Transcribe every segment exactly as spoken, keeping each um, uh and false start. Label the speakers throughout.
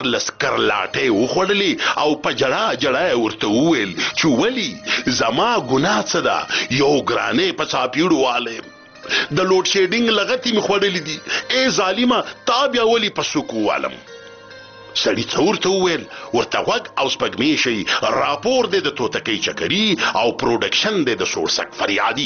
Speaker 1: لسکر لاټې وخوړلې او په جړا جړا یې ورته وویل چې ولې زما ګناه څه ده یو ګرانې په څاپیړو والیم د لوډ شیډینګ لغتې مې خوړلې دي ای ظالمه تا بیا ولې په سوکو والم سړي څه ورته وویل ورته غوږ او سپږمې شي راپور دی د توتکۍ چکري او پروډکشن دی د سورسک فریادي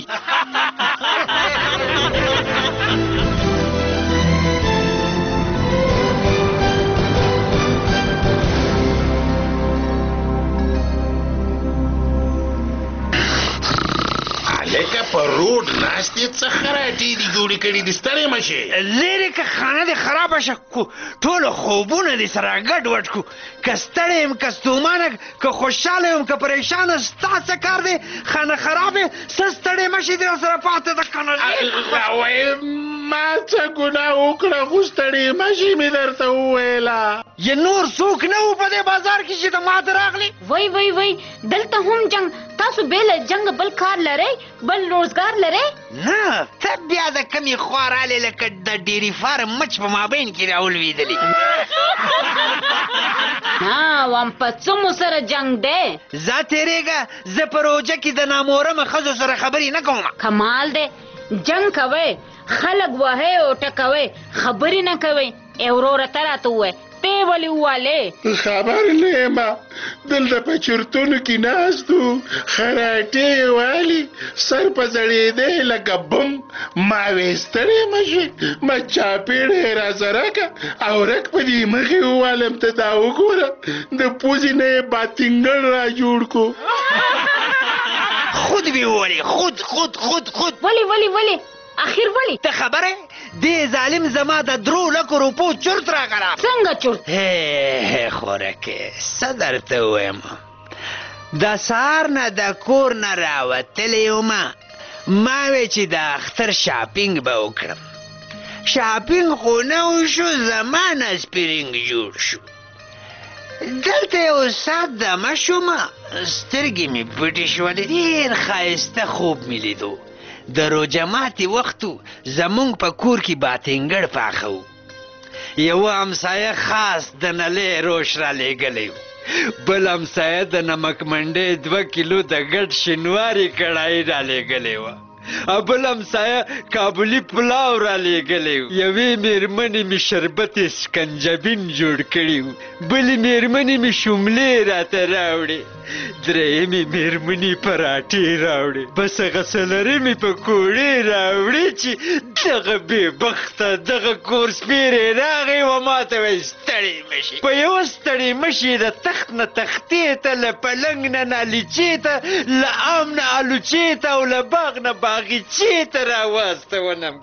Speaker 1: لکه په روډ ناستې څه خراټې دي جوړې کړي دي ستړې مه شې
Speaker 2: لرې که خانه دې خرابه شه ټولو خوبونه دې سره ګډ وډ کړو که ستړی یم که ستومانه که خوشحاله یم که پریشانه ستا څه کار دی خانه خرابې څه ستړې مه شې دې سره پاتې ده که نه
Speaker 1: ما څه ګناه وکړه خو ستړې مه شي مې درته وویله
Speaker 2: یې نور څوک نه وو په دې بازار کې چې د ماته راغلي
Speaker 3: وای وای وای دلته هم جنګ تاسو بې له جنګ بل کار لرئ بل روزګار لرئ
Speaker 2: نه ته بیا د کمې خوا رالې لکه د ډېري فارم مچ په مابین کې راولوېدلې
Speaker 3: ها وام په څه مو سره جنګ دی
Speaker 2: زه تېرېږه زه په روژه کې د نامورمه ښځو سره خبرې نه کوم
Speaker 3: کمال دی جنګ کوئ خلک وهئ او ټکوئ خبرې نه کوئ ای وروره ته راته ووایه ته یې ولې ووالې
Speaker 1: خبر نه یم دلته په چرتونو کې ناست وو خراټې یې والي سر په زړېدی لکه بم ما وې ستړې مه شې ما چاپېړه یې راسره که او رک په دې مخې ووالم ته دا وګوره د پوزې نه یې باتینګړ را جوړ کو
Speaker 2: خود مې ووالې خود خود خود خود
Speaker 3: ولې ولې ولې اخر ولی
Speaker 2: ته خبره دې ظالم زما د درو لکو روپو چرت راغله
Speaker 3: څنګه چرت
Speaker 2: هی خورکې څه درته ووایم د سهار نه د کور نه راوتلی ومه ما وی چې د اختر شاپینګ به وکړم شاپینګ خو نه وشو زما نه سپرینګ جوړ شو دلته یو ساعت دمه شومه سترګې مې پټې شولې ډېر ښایسته خوب مې لیدو د روژه ماتې وختو زمونږ په کور کې باتینګړ پاخه و یوه همسایه خاص د نلۍ روش را لېږلی و بل همسایه د نمک منډۍ دوه کیلو د ګډ شینواري کړایي را لېږلی وه او بل همسایه کابلي پلاو را لېږلی و یوې مېرمنې مې شربت سکنجبین جوړ کړي و بلې مېرمنې مې شوملې راته راوړې درېیمې مېرمنې پراټې راوړې بس هغه څلورمې پکوړې راوړې چې دغه بېبخته دغه کور سپېرې راغی و ما ته وایي ستړې مه شي په یوه ستړې مه شي د تخت نه تختې ته له پلنګ نه نالیچې ته له ام نه الوچې ته او له باغ نه باغچې ته راواستونم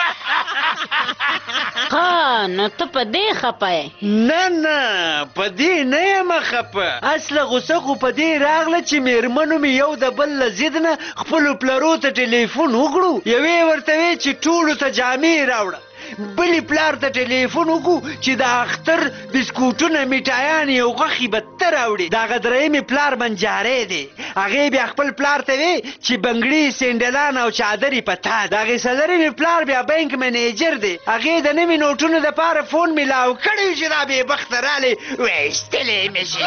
Speaker 3: ها نو ته په دې خفه یې
Speaker 2: نه نه په دې نه یم خفه اصله غوسه خو په دې راغله چې مېرمنو مې یو د بل له ضد نه خپلو پلرو ته ټلیفون وکړو یوې ورته وې چې ټولو ته جامې راوړه بلې پلار ته ټلیفون وکړو چې د اختر بسکوټونه میټایان یو غوښې به ته راوړي د هغه درېیمې پلار بنجاری دی هغې بیا خپل پلار ته وې چې بنګړي سینډلان او چادرې په تا د هغې څلورمې پلار بیا بینک منیجر دی هغې د نوي نوټونو دپاره فون میلاو کړی چې دا بېبخته رالی ویستلی مې شي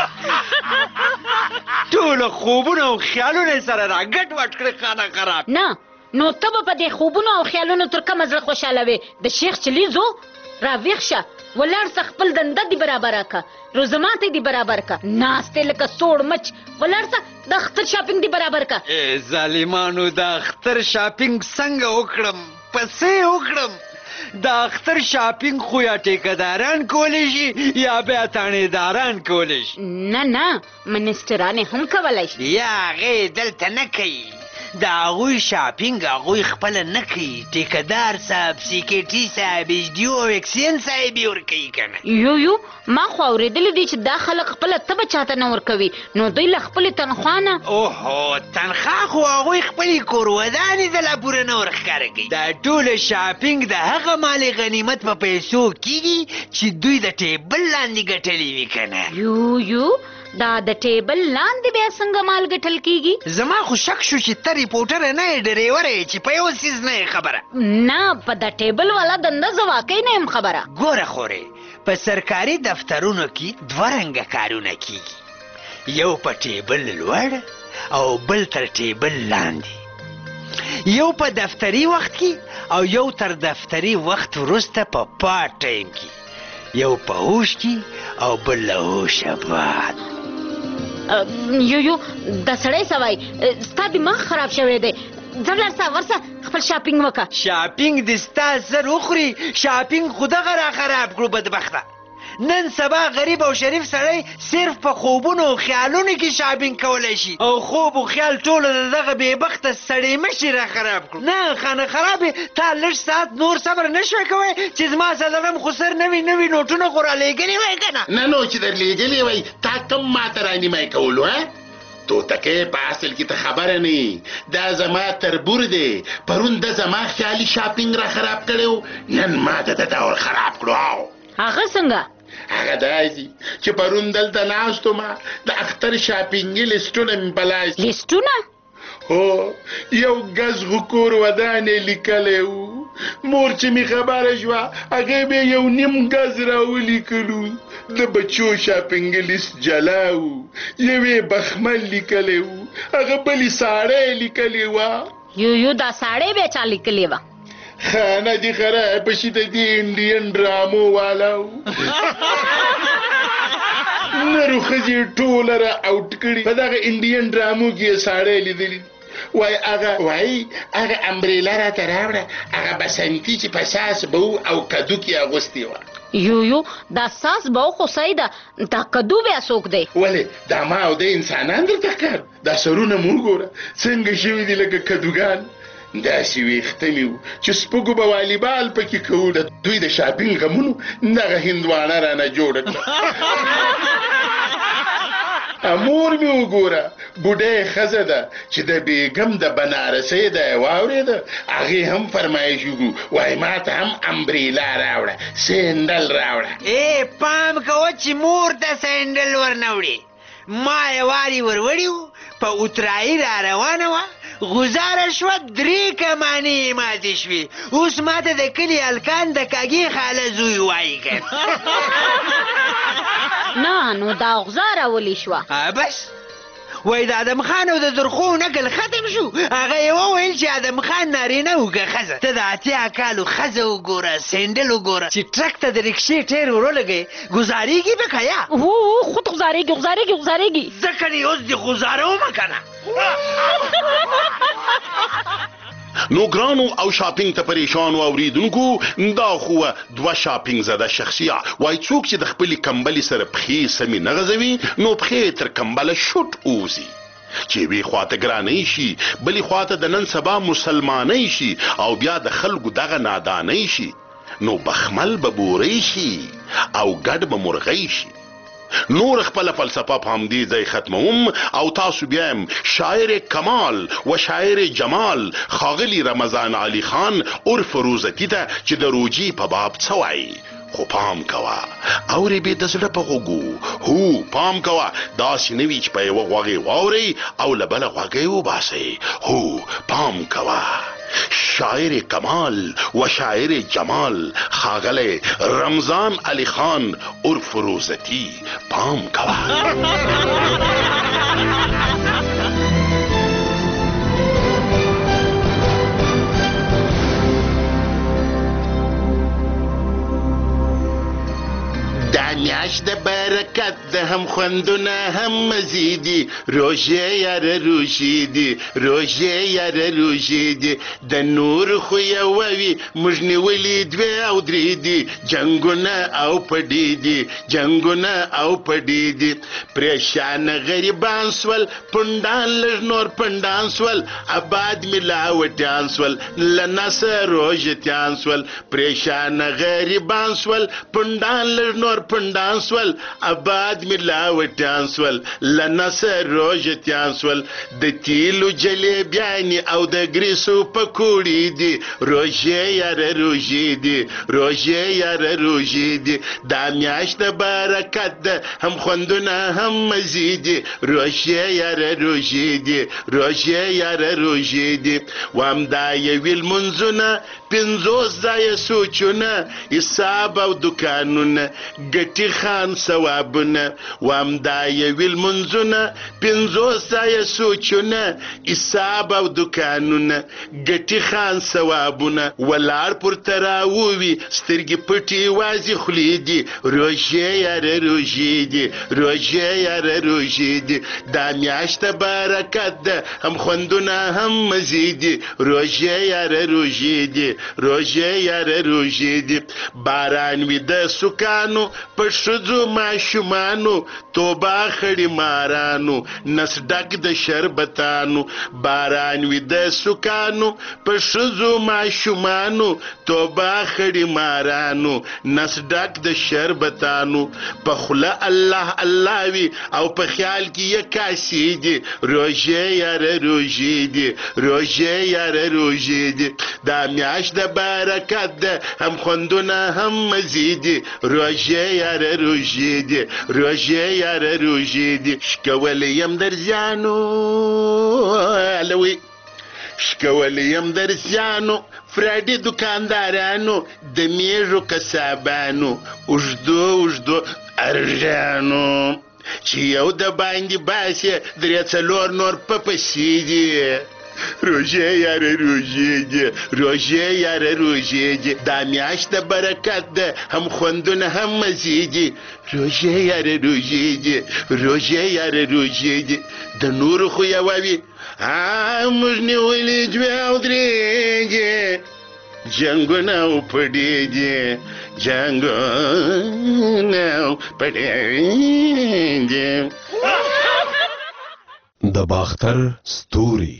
Speaker 2: ټولو خوبونه او خیالونه یې سره را ګډ وډ کړې خانه خراب
Speaker 3: نه نو ته به په دې خوبونو او خیالونو تر کومه زړه خوشحالوې د شیخ چلیزو راویښ شه ولاړ څه خپل دنده دې برابره که روزه ماتی دې برابر که ناستې لکه سوړ مچ ولاړ څه د اختر شاپینګ دې برابر که
Speaker 2: ای ظالمانو د اختر شاپینګ څنګه وکړم په څه وکړم د اختر شاپینګ خو یا ټیکهداران کولی شي یا بیا تانیداران کولی شي
Speaker 3: نه نه منسټران هم کولی شي
Speaker 2: یا هغې دلته نه کوي د هغوی شاپینګ هغوی خپله نه کوي ټیکهدار صاحب سیکیټي صاحب ایچ ډي او ویکسین صاحب یې ورکوي که نه
Speaker 3: یو یو ما خو اورېدلی دي چې دا خلک خپله تبه چاته نه ورکوي نو دوی له خپلې تنخوا نه
Speaker 2: اوهو تنخوا خو هغوی خپلې کورودانې د لا پوره نه ورښکاره کوي دا ټوله شاپینګ د هغه مال غنیمت په پیسو کېږي چې دوی د ټیبل لاندې ګټلي وي که نه
Speaker 3: یو یو دا د ټیبل لاندې بیا څنګه مال ګټل کیږي؟
Speaker 2: زما خو شک شو چې ته ریپورټر نه یې ډریور یې چې په یو څیز نه یې خبره.
Speaker 3: نه په د ټیبل والا دنده زه واقعي نه یم خبره.
Speaker 2: ګوره خورې په سرکاري دفترونو کې دوه رنګه کارونه کیږي، یو په ټیبل لوړ او بل تر ټیبل لاندې، یو په دفتري وخت کې او یو تر دفتري وخت وروسته په پارت ټایم کې، یو په هوش کې او بل له هوشه بعد.
Speaker 3: یو یو د سړی سوای ستا دماغ خراب شوی دی، ځه ورسه ورسه خپل شاپینګ وکړه.
Speaker 2: شاپینګ دې ستا سر وخوري، شاپینګ خو دغه را خراب کړو بدبخته. نن سبا غریب او شریف سړی صرف په خوبونو او خیالونو کې شاپینګ کولی شي او خوب او خیال ټوله د دغه بېبخته سړی مشي را خراب کړو. نه خانه خرابې تا لږ ساعت نور صبر نه شوی کوی چې زما څلرم خو سر نوي نوي نوټونه خو را لېږلي وای که نه؟
Speaker 1: نه نو چې در لېږلي وای تا کم ماته رانیمای کولو ها؟ توتکې په اصل کې ته خبره نه دا زما تربور دی، پرون د زما خیالي شاپینګ را خراب کړی و، نن ما د ده ډول خراب کړو.
Speaker 3: هغه څنګه؟
Speaker 1: هغه داسې چې پرون دلته ناست ومه د اختر شاپینګي لیسټونه مې په لاس.
Speaker 3: لیسټونه؟
Speaker 1: هو یو ګز خو کور ودانې لیکلی و، مور چې مې خبره شوه هغې بیا یو نیم ګز راولیکلو، د بچو شاپینګي لیست جلا و، یوې بخمل لیکلی و، هغه بلې ساړی لیکلې وه.
Speaker 3: یو یو دا ساړی بیا چا لیکلې وه؟
Speaker 1: خانه دې خرابه شي د دې انډین ډرامو والا و. نرو ښځې ټوله را اوټ کړي په دغه انډین ډرامو کې یې ساړی لیدلي. وای هغه وای هغه امبریلا راته راوړه، هغه بسنتي چې په ساس به و او کدو کې اغوستې وه.
Speaker 3: یو یو دا ساس به و خو صحیح ده، دا کدو بیا څوک دی؟
Speaker 1: ولې دا ما او د انسانان درته ښکار؟ دا سرونه مو وګوره څنګه شوي دي لکه کدوګان، داسې ویښته مې وو چې سپږو به والیبال پکې کوو. د دوی د شاپینګ غمونو دغه هندوانه رانه جوړه کړه. مور مې وګوره بوډۍ ښځه ده چې د بیګم د بنارسۍ ده یې واورېده، هغې هم فرمایش وکړو وایي ما ته هم امبریلا راوړه، سینډل راوړه.
Speaker 2: ای پام کوه چې مور ته سینډل ورنه وړي. ما یې واري ور وړي وو په اترایي را روانه وه، غزاره شوه درې کمانې یې ماتې شوې، اوس ماته د کلي هلکان د کاږې خاله زوی وایي که
Speaker 3: نه نو دا غزاره ولې شوه؟
Speaker 2: بس وای د ادم خان او د درخو نکل ختم شو، هغه یې وویل چې ادم خان نارینه و که ښځه. ته د اتیا کالو ښځه وګوره، سینډل وګوره چې ټرک ته د رکشې ټیر ورولګئ ګزارېږي به که یا؟
Speaker 3: هو خود غزارېږي غزارېږي غزارېږي.
Speaker 2: ځکه نې اوس دې غزارومه که نه.
Speaker 1: نو ګرانو او شاپینګ ته پریشانو اوریدونکو، دا خو دوه شاپینګ زده شخصیه وای څوک چې د خپلې کمبلې سره پښې سمې نه غځوي نو پښې تر کمبله شوټ اوزي، چې یوې خواته ګرانۍ شي بلې خواته د نن سبا مسلمانۍ شي او بیا د خلکو دغه نادانۍ شي، نو بخمل به بورۍ شي او ګډ به مرغۍ شي. نور خپل فلسفه په همدې ځای ختموم او تاسو بیا هم شاعر کمال و شاعر جمال ښاغلي رمضان علي خان عرف روزتي ته چې د روجي په باب څه وایي. خو پام کوه اورې بې د زړه په غوږو، هو پام کوه داسې نه وي چې په یوه غوږې واورئ او له بله غوږې وباسئ. هو پام کوه شاعر کمال و شاعر جمال ښاغلی رمضان علي خان عرف روزتي، پام کوه. دا میاشت د برکت ده، هم خوندونه هم مزې دي، روژې یاره روژې دي، روژې یاره روژې دي، د نور خو یوه وي موږ نیولي دوې او درې دي، جنګونه او پډې دي، جنګونه او پډې دي، پریشانه غریبان سول، پنډان لږ نور پنډان سول، آباد ملاوټیان سول، له نسه روژتیان سول، پریشانه غریبان سول، پنډان لږ نور پنډان تیان سول آباد ملاوټان سول لنصر روژه تیان سول د تیلو جلیبیانې او د ګریسو پکوړې دي روژې یاره روژې دي روژې یاره روژې دي دا میاشت د برکت ده هم خوندونه هم مزې دي روژې یاره روژې دي روژې یاره روژې دي وامدا یوي لمونځونه پنځوس ځایه سوچونه حساب او دوکانونه ګټي خان ثوابونه وامدا یوي لمونځونه پنځوس ځایه سوچونه حساب او دوکانونه ګټي خان ثوابونه ولاړ پر تراووي سترګې پټې وازې خولې دي روژې یاره روژې دي روژې یاره روژې دي دا میاشت برکت ده هم خوندونه هم مزې دي روژې یاره روژې دي روژې یاره روژې دي باران وي د سکانو په ښځو ماشومانو توبه خړې مارانو نس ډک د شربتانو باران وي د سکانو په ښځو ماشومانو توبه خړې مارانو نس ډک د شربتانو په خوله الله الله وي او په خیال کې یې کاسې دي روژې یاره روژې دي روژې یاره روژې دي دا میاشت د برکت ده هم خوندونه هم مزې دي روژې یاره روژې دي روژې یاره روژې دي شکولی یم درزیانو الوی شکولی یم درزیانو فرادي دکاندارانو د میږو قصابانو اوږدو اوږدو ارژانو چې یو د باندې باسې درې څلور نور په پسې دي روژې یاره روژې دي روژې یاره روژې دي دا میاشت د برکت ده هم خوندونه هم مزې دي روژې یاره روژې دي روژې یاره روژې دي د نورو خو یوه وي موږ نیولې دوې او درې دي جنګونه او پړې دي جنګونه او پړې دي
Speaker 4: د باختر ستوري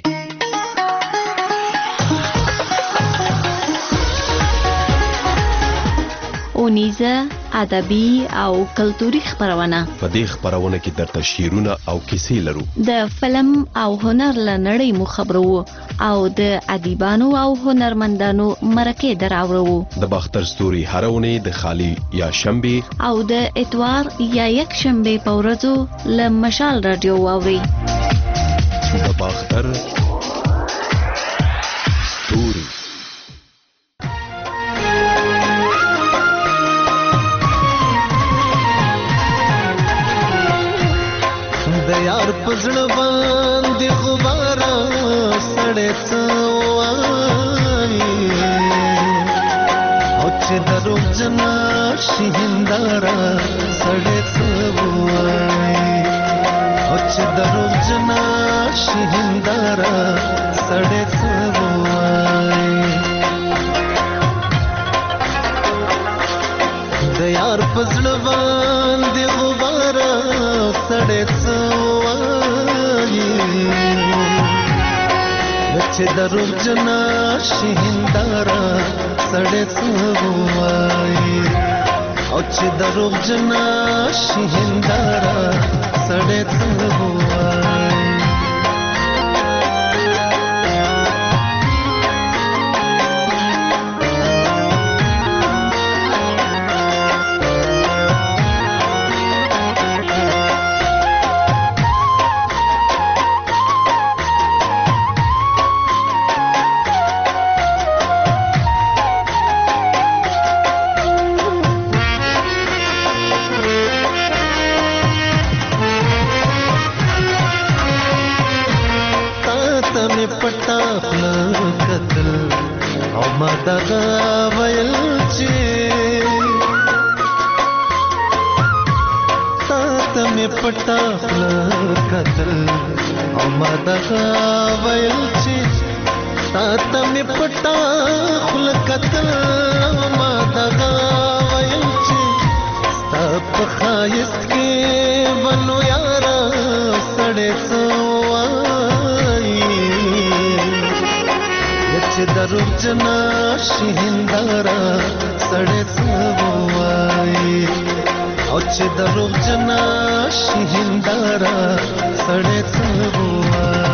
Speaker 5: اونیزه ادبي او کلتوري خبرونه
Speaker 4: په دې خبرونه کې درته شعرونه او کیسې لرو
Speaker 5: د فلم او هنر لنړۍ مو خبرو او د ادیبانو او هنرمندانو مرکه دراوړو
Speaker 4: د باختر ستوري هرونه د خالی یا شنبه
Speaker 5: او د اتوار یا یک شنبه په ورځو ل مشال رادیو واوري
Speaker 4: د باختر ستوري
Speaker 6: د یار پزړ باندې غبارا سړې څوای او چې درو جنا شهندارا سړې څوای او چې درو جنا شهندارا سړې څوای د یار پزړ باندې غبارا سړې چې درو جنا شهندارا سړې څوای او چې درو جنا شهندارا سړې څوای پټا خپل قتل او ما دغه ویل چې تا ته مې پټا خپل قتل او ما دغه ویل چې تا ته مې پټا خپل قتل او ما دغه ویل چې ستا په خایست کې ونو یارا سړې چې درو جنا شهندارا سړې څوای او او چې دروغ جنا شي هنداره سړی څه ووایي